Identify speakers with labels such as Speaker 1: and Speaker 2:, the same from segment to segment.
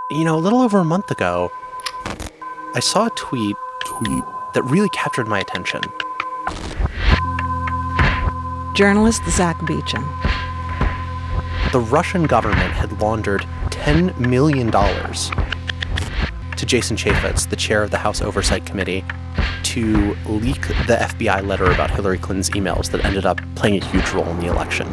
Speaker 1: A little over a month ago, I saw a tweet that really captured my attention.
Speaker 2: Journalist Zack Beauchamp.
Speaker 1: The Russian government had laundered $10 million to Jason Chaffetz, the chair of the House Oversight Committee, to leak the FBI letter about Hillary Clinton's emails that ended up playing a huge role in the election.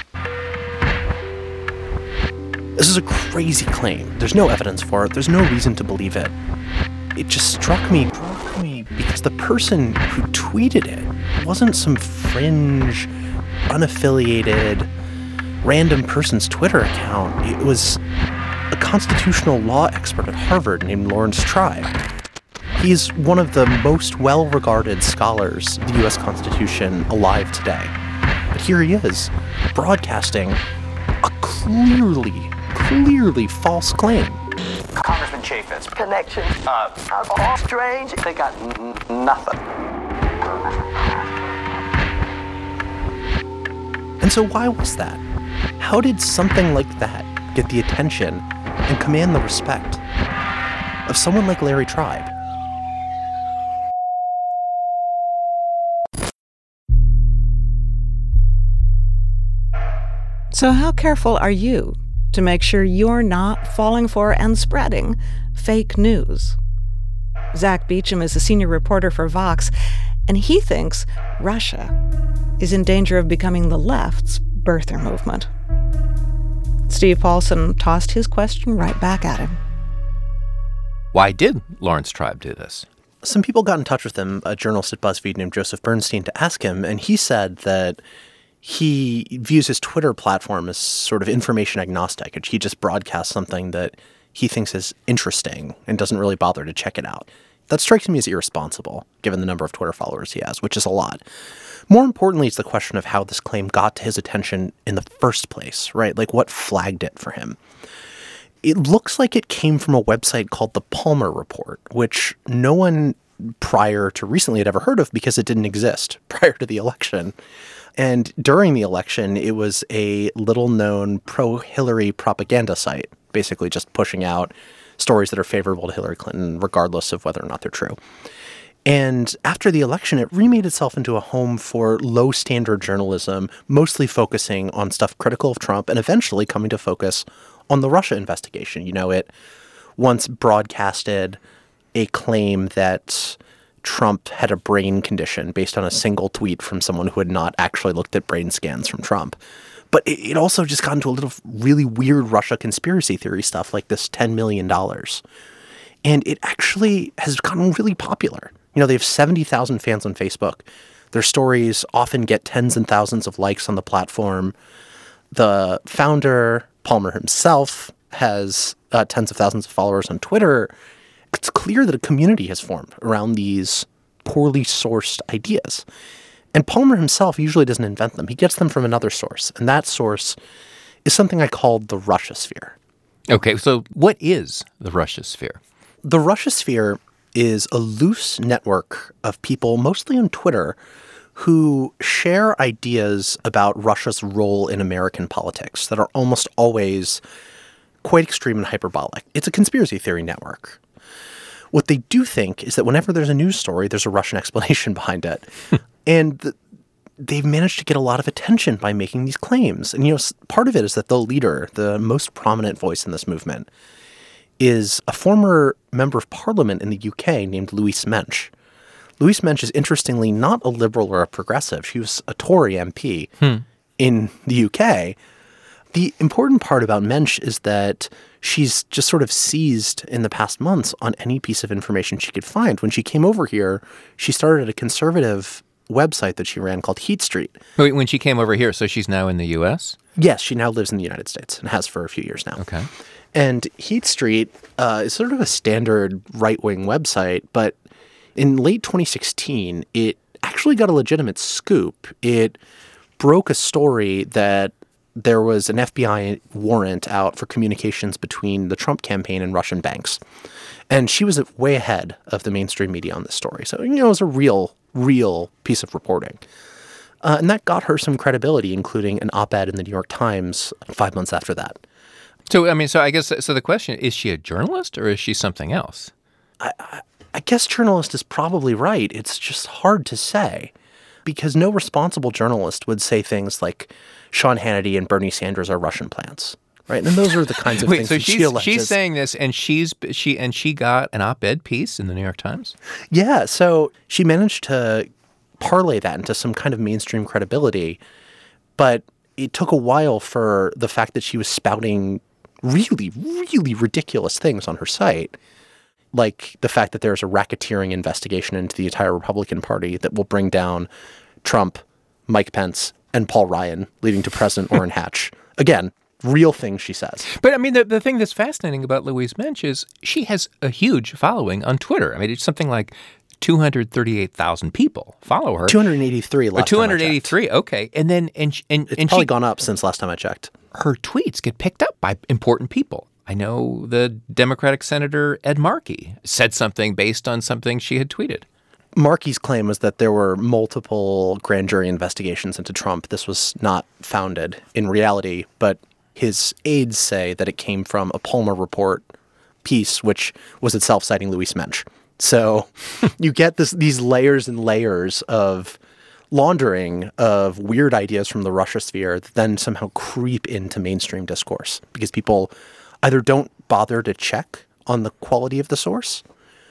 Speaker 1: This is a crazy claim. There's no evidence for it. There's no reason to believe it. It just struck me because the person who tweeted it wasn't some fringe, unaffiliated, random person's Twitter account. It was a constitutional law expert at Harvard named Lawrence Tribe. He's one of the most well-regarded scholars of the U.S. Constitution alive today. But here he is, broadcasting a clearly false claim.
Speaker 3: Congressman Chaffetz.
Speaker 4: Connections are all strange.
Speaker 3: They got nothing.
Speaker 1: And so why was that? How did something like that get the attention and command the respect of someone like Larry Tribe?
Speaker 2: So how careful are you to make sure you're not falling for and spreading fake news? Zack Beauchamp is a senior reporter for Vox, and he thinks Russia is in danger of becoming the left's birther movement. Steve Paulson tossed his question right back at him.
Speaker 5: Why did Lawrence Tribe do this?
Speaker 1: Some people got in touch with him, a journalist at BuzzFeed named Joseph Bernstein, to ask him, and he said that he views his Twitter platform as sort of information agnostic. He just broadcasts something that he thinks is interesting and doesn't really bother to check it out. That strikes me as irresponsible, given the number of Twitter followers he has, which is a lot. More importantly, it's the question of how this claim got to his attention in the first place, right? Like, what flagged it for him? It looks like it came from a website called the Palmer Report, which no one prior to recently had ever heard of because it didn't exist prior to the election. And during the election, it was a little-known pro-Hillary propaganda site, basically just pushing out stories that are favorable to Hillary Clinton, regardless of whether or not they're true. And after the election, it remade itself into a home for low-standard journalism, mostly focusing on stuff critical of Trump and eventually coming to focus on the Russia investigation. It once broadcasted a claim that Trump had a brain condition based on a single tweet from someone who had not actually looked at brain scans from Trump. But it also just got into a little really weird Russia conspiracy theory stuff like this $10 million. And it actually has gotten really popular. They have 70,000 fans on Facebook. Their stories often get tens and thousands of likes on the platform. The founder, Palmer himself, has tens of thousands of followers on Twitter. It's clear that a community has formed around these poorly sourced ideas. And Palmer himself usually doesn't invent them. He gets them from another source. And that source is something I called the Russia-sphere.
Speaker 5: Okay, so what is the Russia-sphere?
Speaker 1: The Russia-sphere is a loose network of people, mostly on Twitter, who share ideas about Russia's role in American politics that are almost always quite extreme and hyperbolic. It's a conspiracy theory network. What they do think is that whenever there's a news story, there's a Russian explanation behind it. And they've managed to get a lot of attention by making these claims. And, part of it is that the leader, the most prominent voice in this movement, is a former member of parliament in the UK named Louise Mensch. Louise Mensch is interestingly not a liberal or a progressive. She was a Tory MP in the UK. The important part about Mensch is that she's just sort of seized in the past months on any piece of information she could find. When she came over here, she started a conservative website that she ran called Heat Street.
Speaker 5: Wait, when she came over here, so she's now in the U.S.?
Speaker 1: Yes, she now lives in the United States and has for a few years now.
Speaker 5: Okay.
Speaker 1: And Heat Street is sort of a standard right-wing website, but in late 2016, it actually got a legitimate scoop. It broke a story that there was an FBI warrant out for communications between the Trump campaign and Russian banks. And she was way ahead of the mainstream media on this story. So, it was a real piece of reporting. And that got her some credibility, including an op-ed in the New York Times 5 months after that.
Speaker 5: So, I mean, so I guess, so the question, is she a journalist or is she something else?
Speaker 1: I guess journalist is probably right. It's just hard to say because no responsible journalist would say things like Sean Hannity and Bernie Sanders are Russian plants, right? And those are the kinds of things
Speaker 5: so
Speaker 1: that she alleges.
Speaker 5: she's saying this, and she got an op-ed piece in the New York Times?
Speaker 1: Yeah, so she managed to parlay that into some kind of mainstream credibility, but it took a while for the fact that she was spouting really, really ridiculous things on her site, like the fact that there's a racketeering investigation into the entire Republican Party that will bring down Trump, Mike Pence, and Paul Ryan, leading to President Orrin Hatch. Again, real things she says.
Speaker 5: But, I mean, the thing that's fascinating about Louise Mensch is she has a huge following on Twitter. I mean, it's something like 238,000 people follow her.
Speaker 1: 283 last
Speaker 5: 283,
Speaker 1: time I checked.
Speaker 5: okay. And then,
Speaker 1: It's probably gone up since last time I checked.
Speaker 5: Her tweets get picked up by important people. I know the Democratic Senator Ed Markey said something based on something she had tweeted.
Speaker 1: Markey's claim was that there were multiple grand jury investigations into Trump. This was not founded in reality, but his aides say that it came from a Palmer Report piece, which was itself citing Louise Mensch. So you get these layers and layers of laundering of weird ideas from the Russia sphere that then somehow creep into mainstream discourse because people either don't bother to check on the quality of the source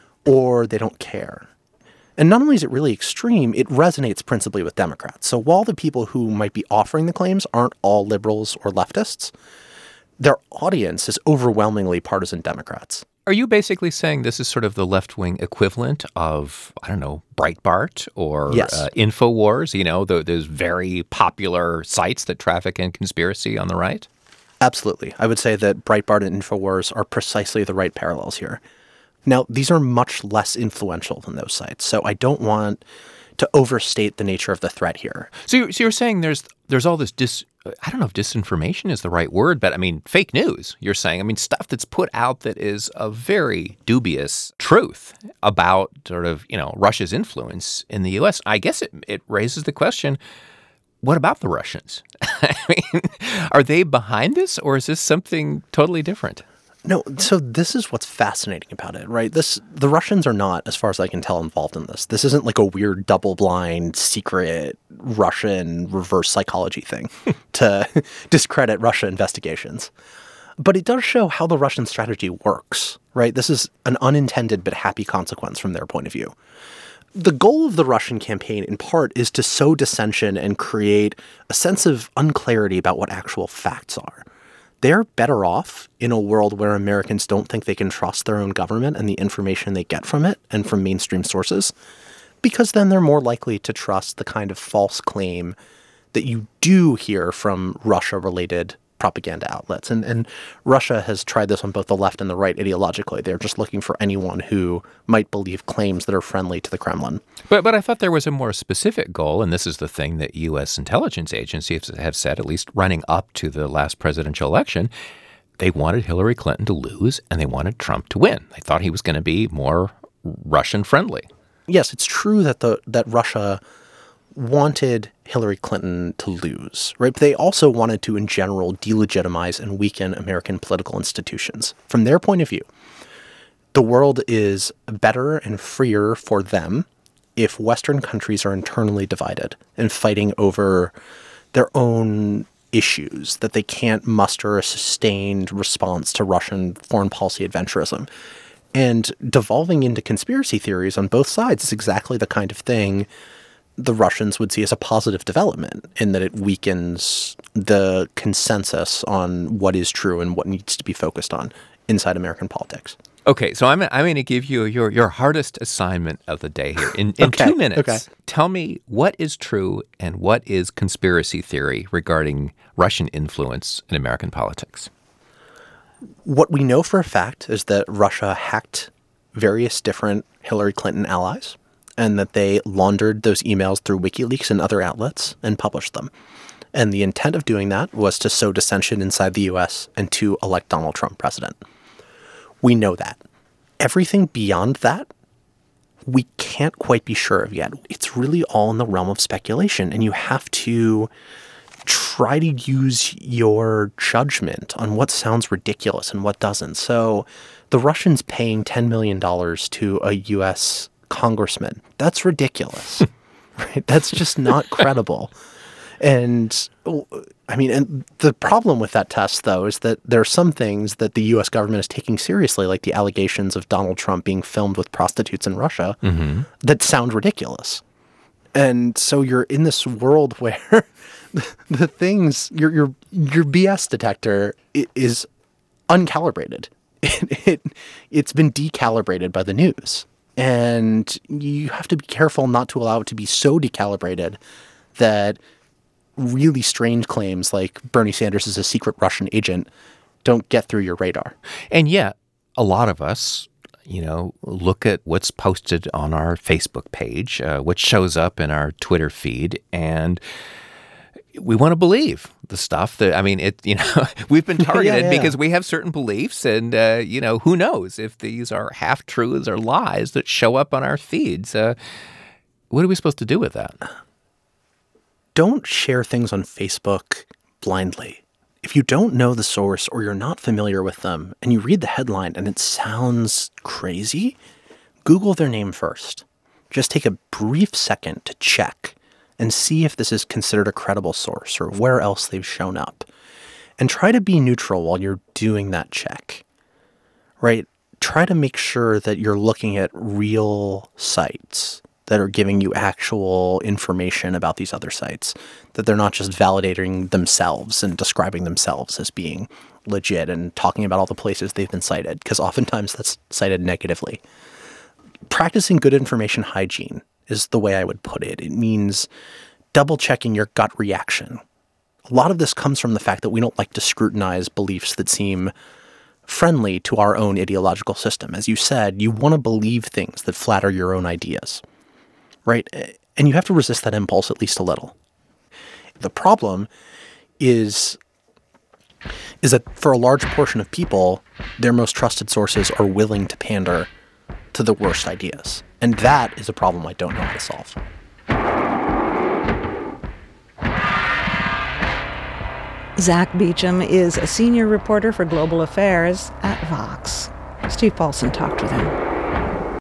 Speaker 1: or they don't care. And not only is it really extreme, it resonates principally with Democrats. So while the people who might be offering the claims aren't all liberals or leftists, their audience is overwhelmingly partisan Democrats.
Speaker 5: Are you basically saying this is sort of the left-wing equivalent of, I don't know, Breitbart or
Speaker 1: Yes.
Speaker 5: InfoWars, you know, those very popular sites that traffic in conspiracy on the right?
Speaker 1: Absolutely. I would say that Breitbart and InfoWars are precisely the right parallels here. Now, these are much less influential than those sites, so I don't want to overstate the nature of the threat here.
Speaker 5: So you're saying there's all this I don't know if disinformation is the right word, but I mean fake news, you're saying. I mean stuff that's put out that is a very dubious truth about sort of, you know, Russia's influence in the U.S. I guess it raises the question, what about the Russians? I mean, are they behind this or is this something totally different?
Speaker 1: No, so this is what's fascinating about it, right? The Russians are not, as far as I can tell, involved in this. This isn't like a weird double-blind, secret Russian reverse psychology thing to discredit Russia investigations. But it does show how the Russian strategy works, right? This is an unintended but happy consequence from their point of view. The goal of the Russian campaign, in part, is to sow dissension and create a sense of unclarity about what actual facts are. They're better off in a world where Americans don't think they can trust their own government and the information they get from it and from mainstream sources, because then they're more likely to trust the kind of false claim that you do hear from Russia-related propaganda outlets. And Russia has tried this on both the left and the right ideologically. They're just looking for anyone who might believe claims that are friendly to the Kremlin.
Speaker 5: But I thought there was a more specific goal, and this is the thing that U.S. intelligence agencies have said, at least running up to the last presidential election. They wanted Hillary Clinton to lose, and they wanted Trump to win. They thought he was going to be more Russian-friendly.
Speaker 1: Yes, it's true that Russia wanted Hillary Clinton to lose, right? But they also wanted to, in general, delegitimize and weaken American political institutions. From their point of view, the world is better and freer for them if Western countries are internally divided and fighting over their own issues, that they can't muster a sustained response to Russian foreign policy adventurism. And devolving into conspiracy theories on both sides is exactly the kind of thing the Russians would see as a positive development, in that it weakens the consensus on what is true and what needs to be focused on inside American politics.
Speaker 5: Okay, so I'm going to give you your hardest assignment of the day here. In 2 minutes, tell me what is true and what is conspiracy theory regarding Russian influence in American politics.
Speaker 1: What we know for a fact is that Russia hacked various different Hillary Clinton allies, and that they laundered those emails through WikiLeaks and other outlets and published them. And the intent of doing that was to sow dissension inside the U.S. and to elect Donald Trump president. We know that. Everything beyond that, we can't quite be sure of yet. It's really all in the realm of speculation, and you have to try to use your judgment on what sounds ridiculous and what doesn't. So the Russians paying $10 million to a U.S. congressman, that's ridiculous. Right? That's just not credible. And I mean, and the problem with that test, though, is that there are some things that the U.S. government is taking seriously, like the allegations of Donald Trump being filmed with prostitutes in Russia, that sound ridiculous. And so you're in this world where the things, your BS detector is uncalibrated. It's been decalibrated by the news. And you have to be careful not to allow it to be so decalibrated that really strange claims like Bernie Sanders is a secret Russian agent don't get through your radar.
Speaker 5: And yet, a lot of us, look at what's posted on our Facebook page, what shows up in our Twitter feed, and we want to believe the stuff that, we've been targeted because we have certain beliefs, and, who knows if these are half-truths or lies that show up on our feeds. What are we supposed to do with that?
Speaker 1: Don't share things on Facebook blindly. If you don't know the source or you're not familiar with them and you read the headline and it sounds crazy, Google their name first. Just take a brief second to check and see if this is considered a credible source or where else they've shown up. And try to be neutral while you're doing that check, right? Try to make sure that you're looking at real sites that are giving you actual information about these other sites, that they're not just validating themselves and describing themselves as being legit and talking about all the places they've been cited, because oftentimes that's cited negatively. Practicing good information hygiene is the way I would put it. It means double-checking your gut reaction. A lot of this comes from the fact that we don't like to scrutinize beliefs that seem friendly to our own ideological system. As you said, you want to believe things that flatter your own ideas. Right? And you have to resist that impulse at least a little. The problem is that for a large portion of people, their most trusted sources are willing to pander to the worst ideas. And that is a problem I don't know how to solve.
Speaker 2: Zach Beecham is a senior reporter for global affairs at Vox. Steve Paulson talked with him.